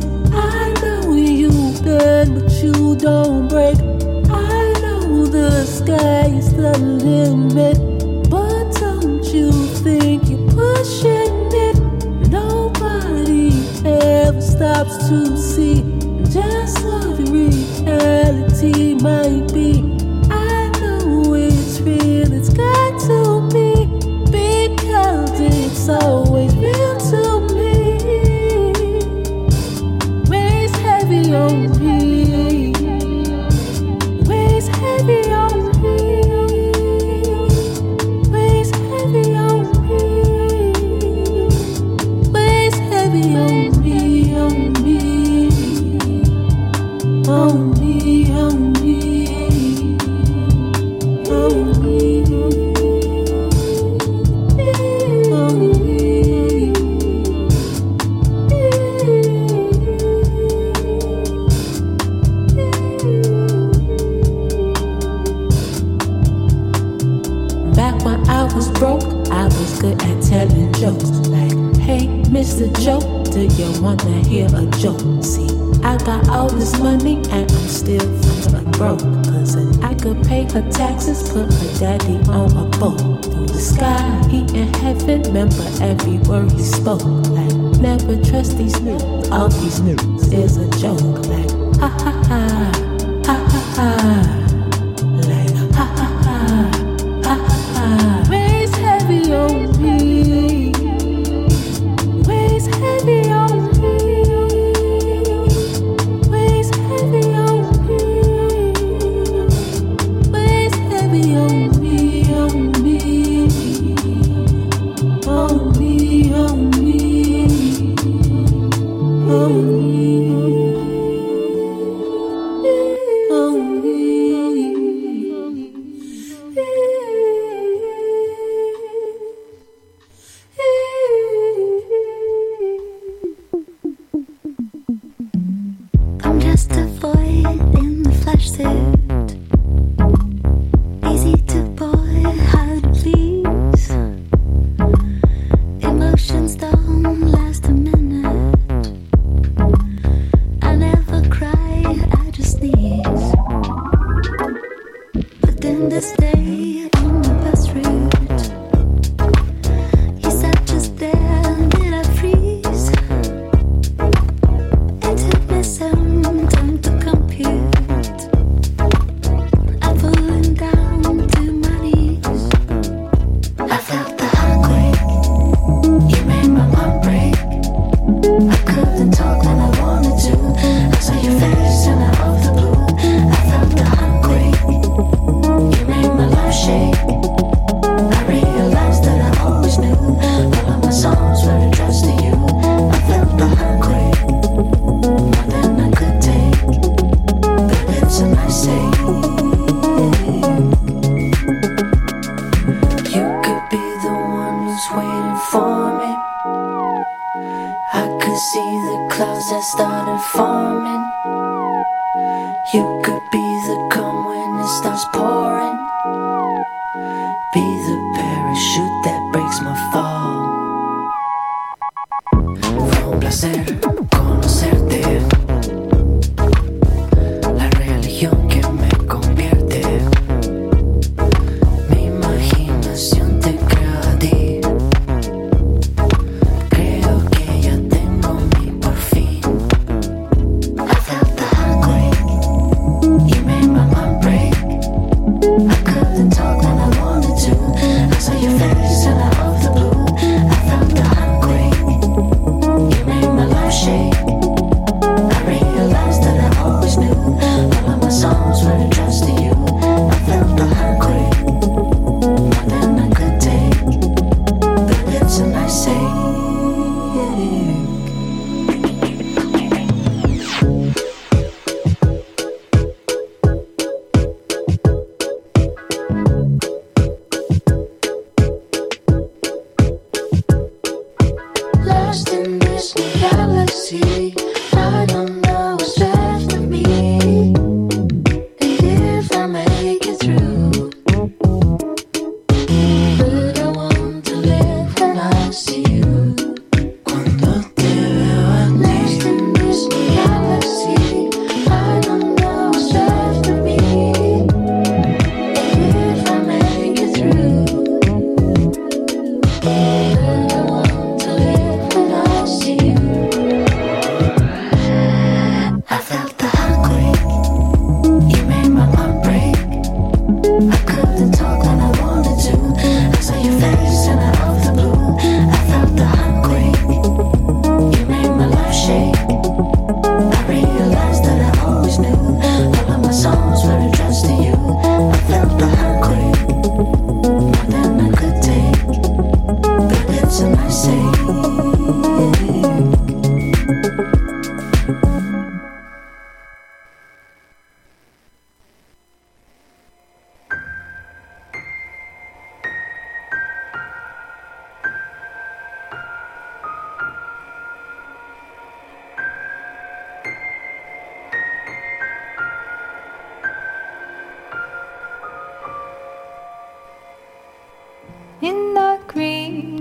I know you bend, but you don't break. I know the sky is the limit, but don't you think you're pushing it? Nobody ever stops to see just what reality might be. I know it's real, it's got to be, because it's always real to me. Weighs heavy on me, weighs heavy on me, weighs heavy on me, weighs heavy on me, on me, on me, on me, on me. Back when I was broke, I was good at telling jokes. Like, hey, Mr. Joe, do you wanna hear a joke? See, I got all this money and I'm still fucking broke. Cause I could pay her taxes, put her daddy on a boat. Through the sky, he in heaven, remember every word he spoke. Like, never trust these news, all these news is a joke. Like, ha ha ha, ha ha ha. Like, ha ha ha, ha ha ha. Weighs heavy on me, weighs heavy on me, weighs heavy on me, weighs heavy on me, on me, on me, on me, on me. I'm just a void in the flesh suit. Easy to boy, hard to please. Emotions don't last a minute. I never cry, I just sneeze. But then this day on the bus route, you sat just there, did I freeze? It took me some time to compute. I'm falling down to my knees. I felt the heartquake. You made my heart break. I couldn't talk when I wanted to. I saw your face and out of the blue. I felt the heartquake. You made my life shake. I realized that I always knew all of my songs were addressed to you. I felt the heartquake more than I could take. The lips and I say, you could be the one who's waiting for me. I could see the clouds that started forming. You could be the calm when it starts pouring. Be the parachute that breaks my fall. Fue un placer conocerte. La religión que me convierte. Mi imaginación te crea a ti. Creo que ya tengo mi por fin. I felt the heartquake. You made my mind break. I couldn't talk when I wanted to. I saw your face and out of the blue. I felt the heartquake. You made my life shake. I realized that I always knew all of my songs were addressed to you. I felt the heartquake more than I could take. The lips and I say, lost in this galaxy. I don't know what's left of me. If I make it through, but I want to live when I see you. Cuando te veo a ti, lost in this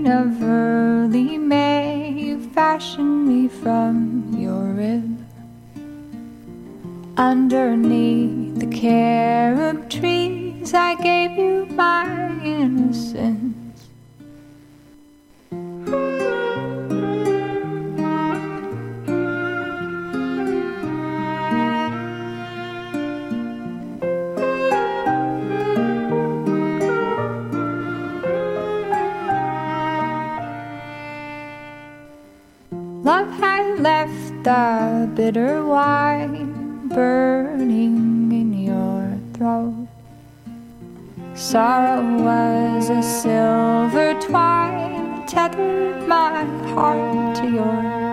green of early May, you fashioned me from your rib. Underneath the carob trees, I gave you my innocence. Love had left the bitter wine burning in your throat. Sorrow was a silver twine that tethered my heart to yours.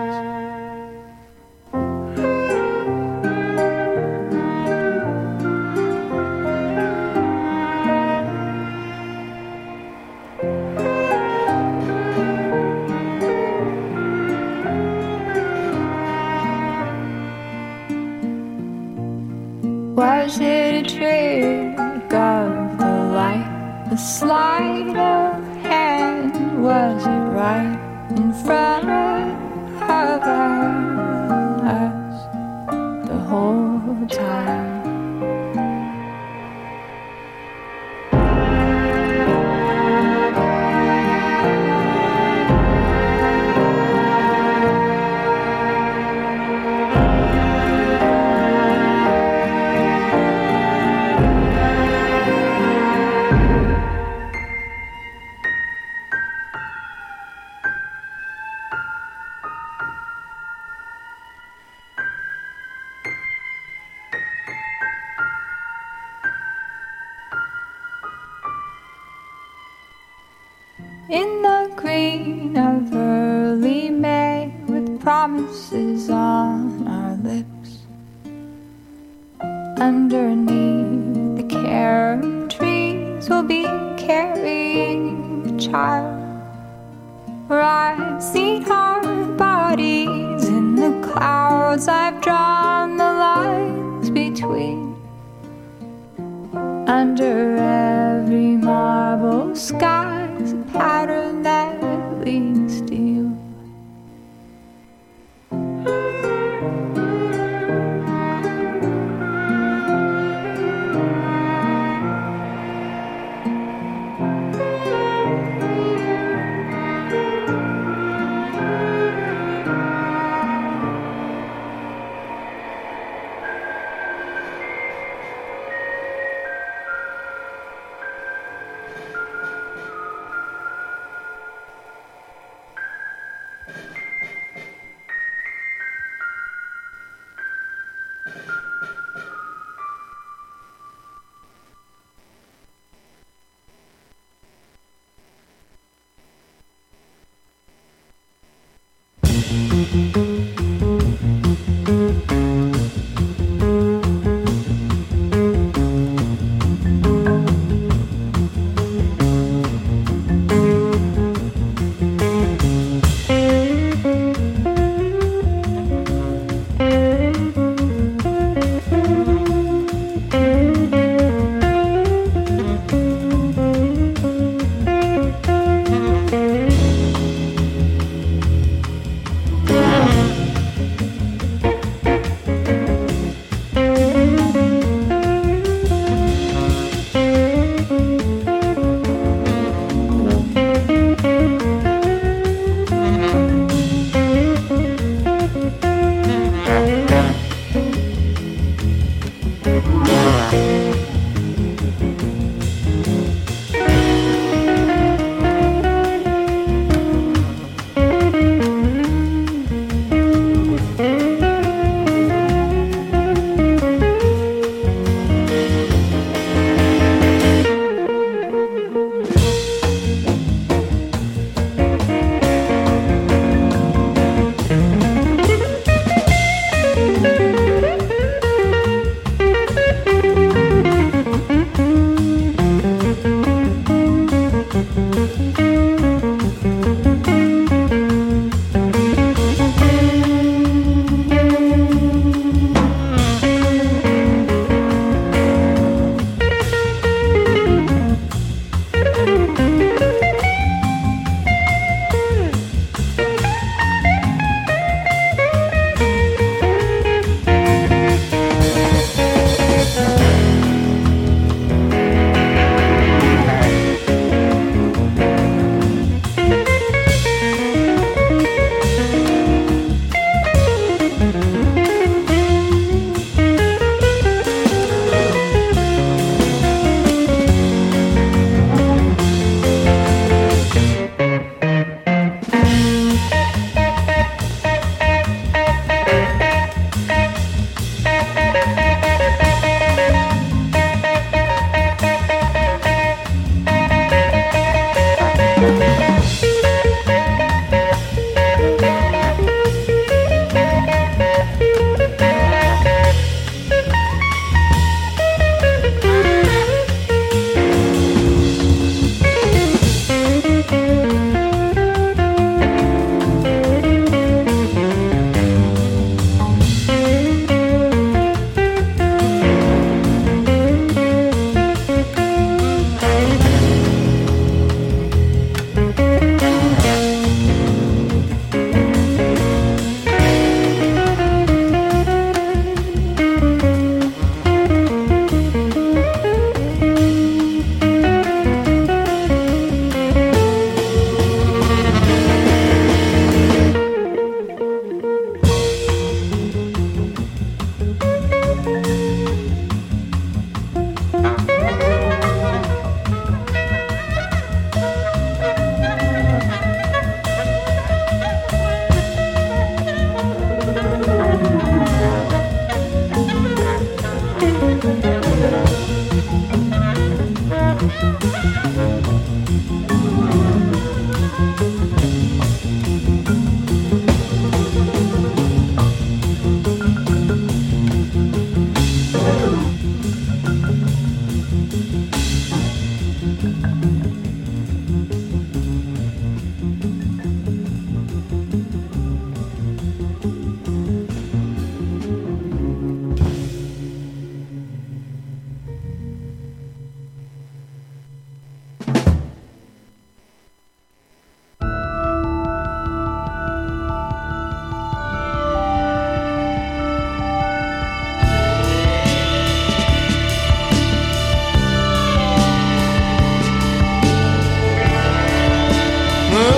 Was it a trick of the light, a sleight of hand? Was it right in front of us the whole time? In the green of early May, with promises on our lips, underneath the carob trees, we'll be carrying the child. Where I've seen our bodies in the clouds, I've drawn the lines between. Under every marble sky's a pattern that leads to you.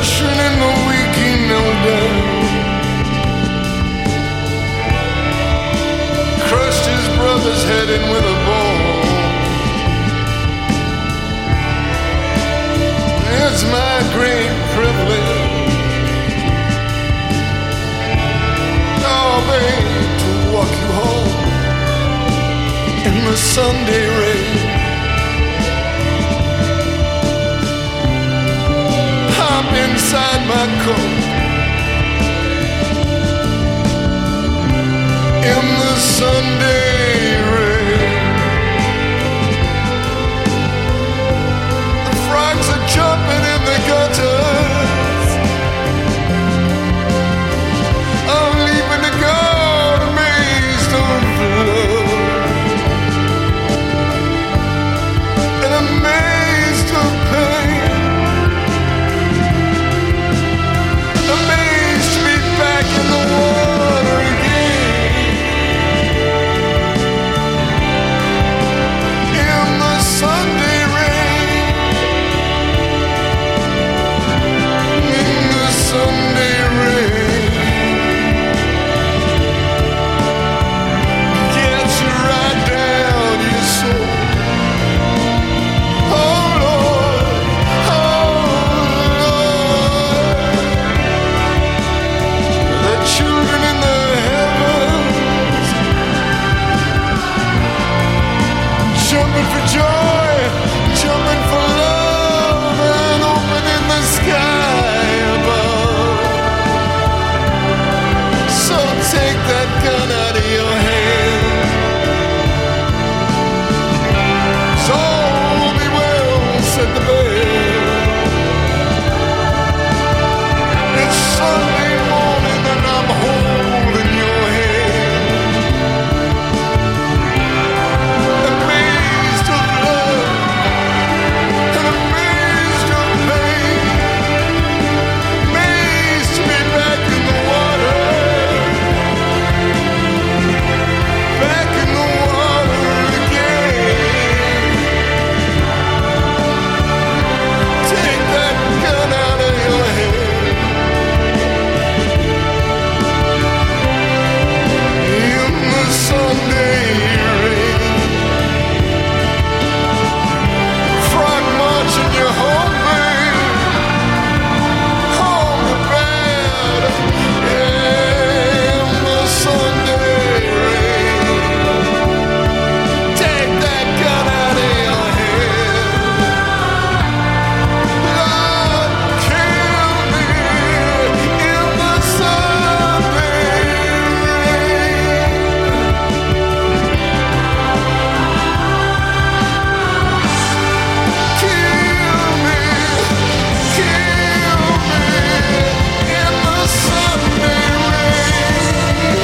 Ushering in the week, he knelt down, crushed his brother's head in with a ball. It's my great privilege, oh babe, to walk you home in the Sunday rain. Hop inside my coat in the Sunday rain. The frogs are jumping in the gutters, I'm leaping to God, amazed of love and amazed of pain, amazed to be back in the water again, in the Sunday rain, in the Sunday rain. Gets you right down your soul. Oh Lord, the children in the heavens jumping for joy, jumping for love, and opening the sky above. So take that gun out of your hand. So all be well, said the bell. It's Sunday morning and I'm holding your hand, amazed of love and amazed of pain, amazed to be back in the water, back in the water again. Take that gun out of your head. In the Sunday rain, frog marching you home, babe, home to bed. In the Sunday rain, take that gun out of your head. Lord, kill me in the Sunday rain. Kill me in the Sunday rain.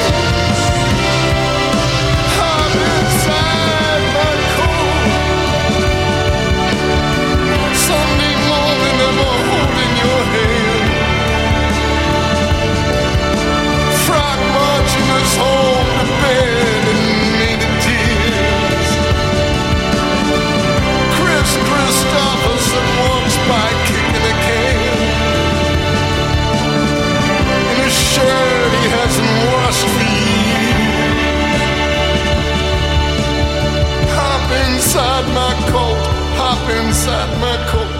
Hop inside my coat. Sunday morning I'm holding your hand. Frog marching us home to bed in native tears. Chris Christopherson walks by kicking a can in a shirt he hasn't washed for years. Hop inside my coat, hop inside my coat.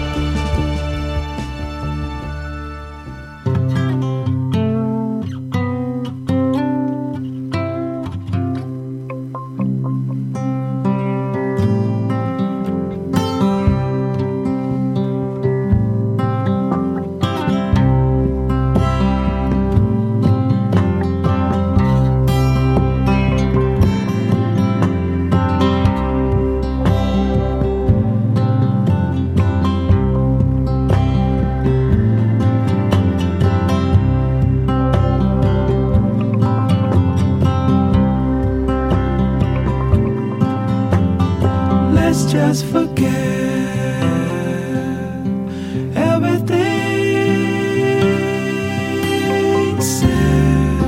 Let's just forget everything said,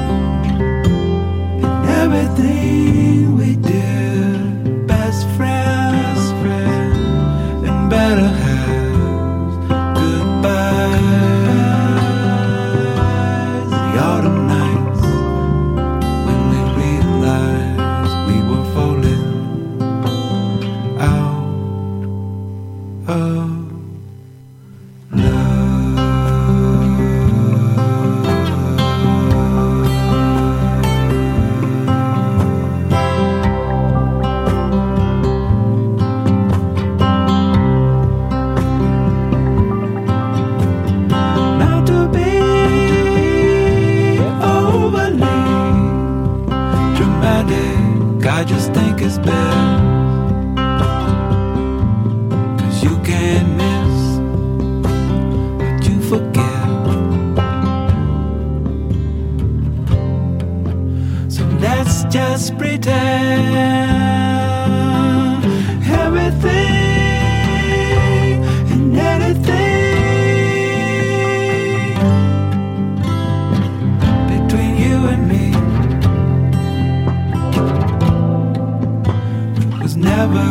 everything we did. Best friends and better halves. Goodbye. romantic, I just think it's best. 'Cause you can't miss what you forget. So let's just pretend everything and anything between you and me was never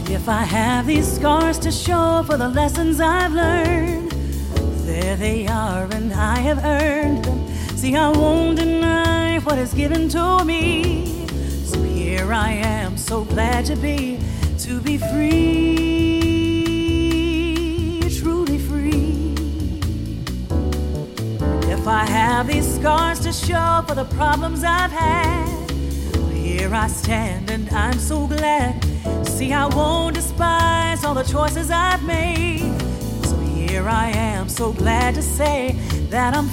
If I have these scars to show for the lessons I've learned, there they are and I have earned them. See, I won't deny what is given to me. So here I am, so glad to be free, truly free. If I have these scars to show for the problems I've had, here I stand and I'm so glad. See, I won't despise all the choices I've made. So here I am, so glad to say that I'm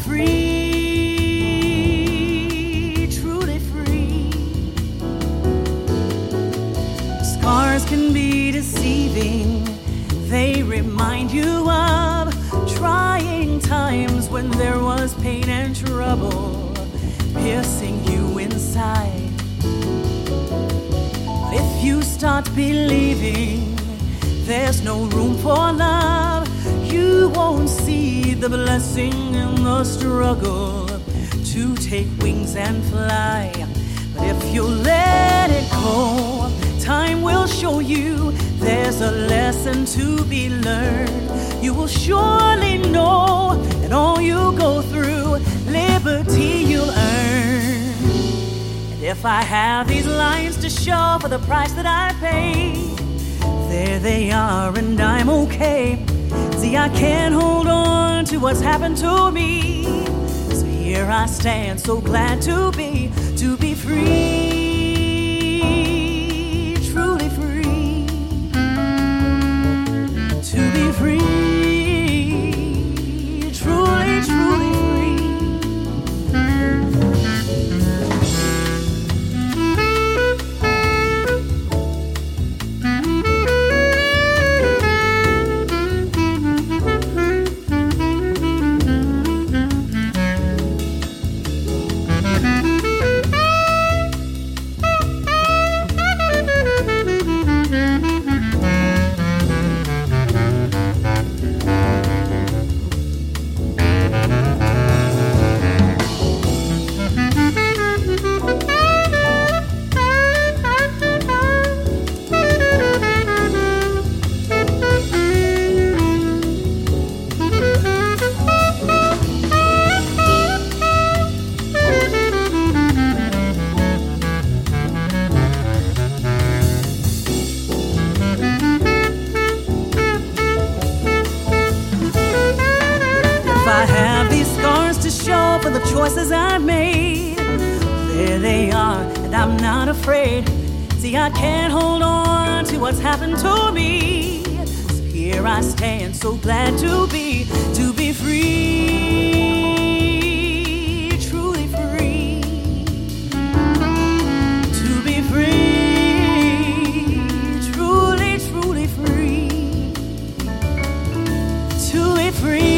free, truly free. Scars can be deceiving. They remind you of trying times when there was pain and trouble piercing you inside. If you start believing there's no room for love, you won't see the blessing in the struggle to take wings and fly. But if you let it go, time will show you there's a lesson to be learned. You will surely know that all you go through, liberty you'll earn. If I have these lines to show for the price that I paid, there they are and I'm okay. See, I can't hold on to what's happened to me. So here I stand, so glad to be free, truly free. To be free, truly, truly free. Choices I've made, there they are, and I'm not afraid. See, I can't hold on to what's happened to me. So here I stand, so glad to be free, truly free. To be free, truly, truly free. To be free.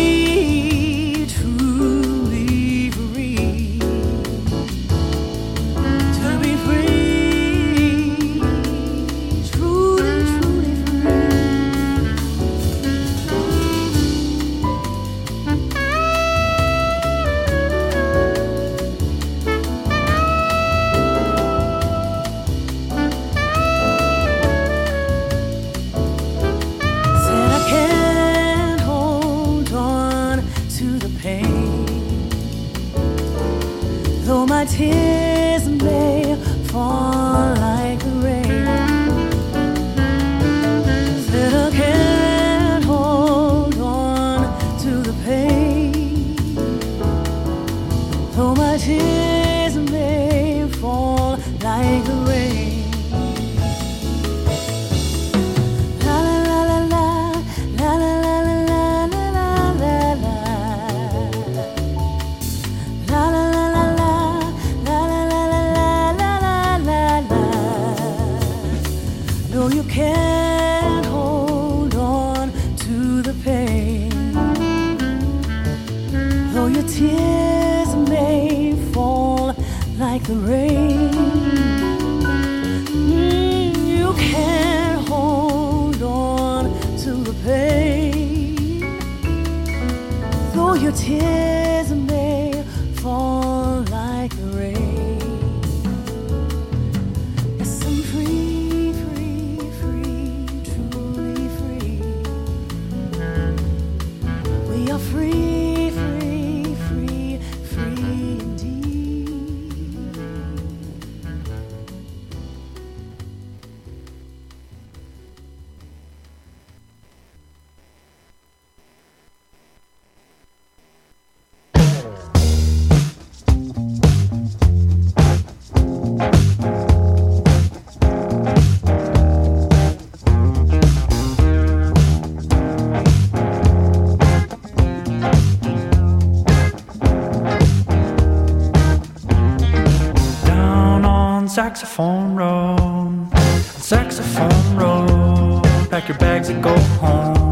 Tears may fall like rain, that I can't hold on to the pain. Though my tears may fall like the rain. La la la la la la la la la la la la. La la la la la. No, you can't hold on to the pain. Though your tears may fall like the rain, you can't hold on to the pain. Though your tears may fall like the rain. Yes, I'm free, free, free, saxophone road, pack your bags and go home.